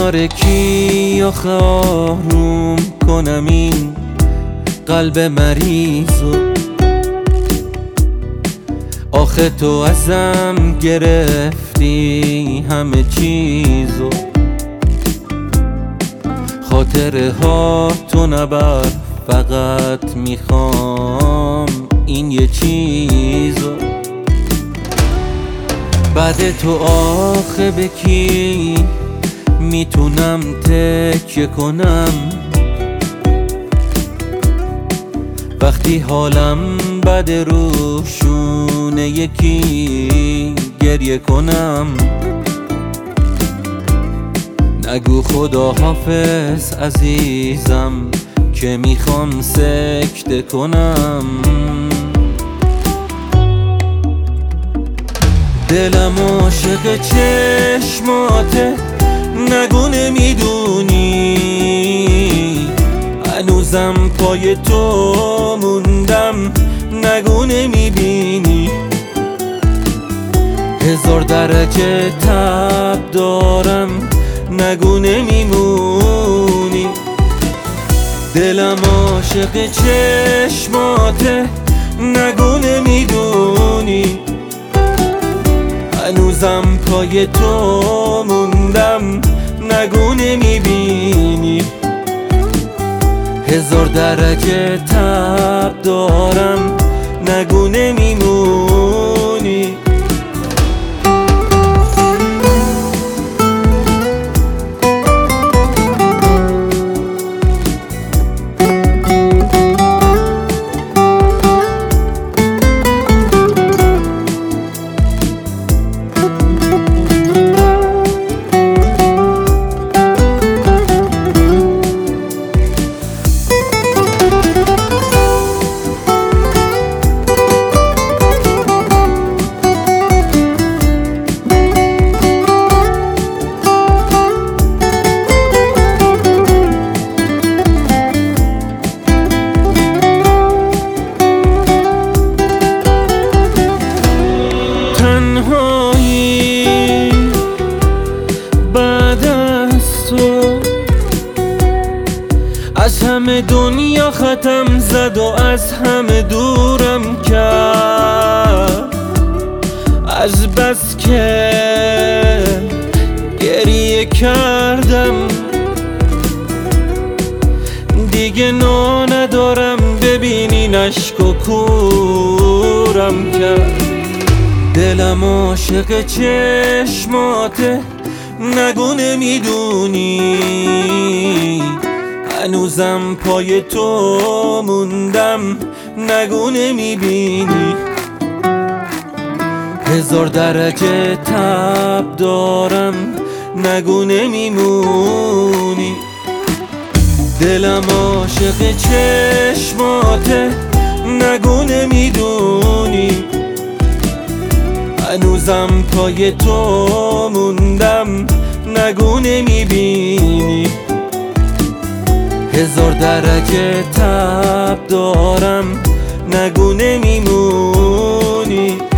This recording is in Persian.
تارکی آخه آروم کنم این قلب مریضو؟ آخه تو ازم گرفتی همه چیزو، خاطره ها تو نبر، فقط میخوام این یه چیزو. بعد تو آخه به کی میتونم تکیه کنم وقتی حالم بد روشونه یکی گریه کنم؟ نگو خدا حافظ عزیزم که میخوام سکته کنم. دلم عاشق چشماته، نگو نمیدونی هنوزم پای تو موندم، نگو نمیبینی 1000 درجه تب دارم، نگو نمیمونی. دلم عاشق چشماته، نگو نمیدونی هنوزم پای تو موندم، نگو نمیبینی 1000 درجه تب دارم، نگو نمیمونی. تنهایی بعد از تو از همه دنیا ختم زد و از همه دورم کرد. از بس که گریه کردم دیگه ندارم، ببینین اشک و کورم کرد. دلم عاشق چشماته، نگو نمیدونی هنوزم پای تو موندم، نگو نمیبینی 1000 درجه تب دارم، نگو نمیمونی. دلم عاشق چشماته، نگو نمیدونی هنوزم پای تو موندم، نگو نمیبینی 1000 درجه تب دارم، نگو نمیمونی.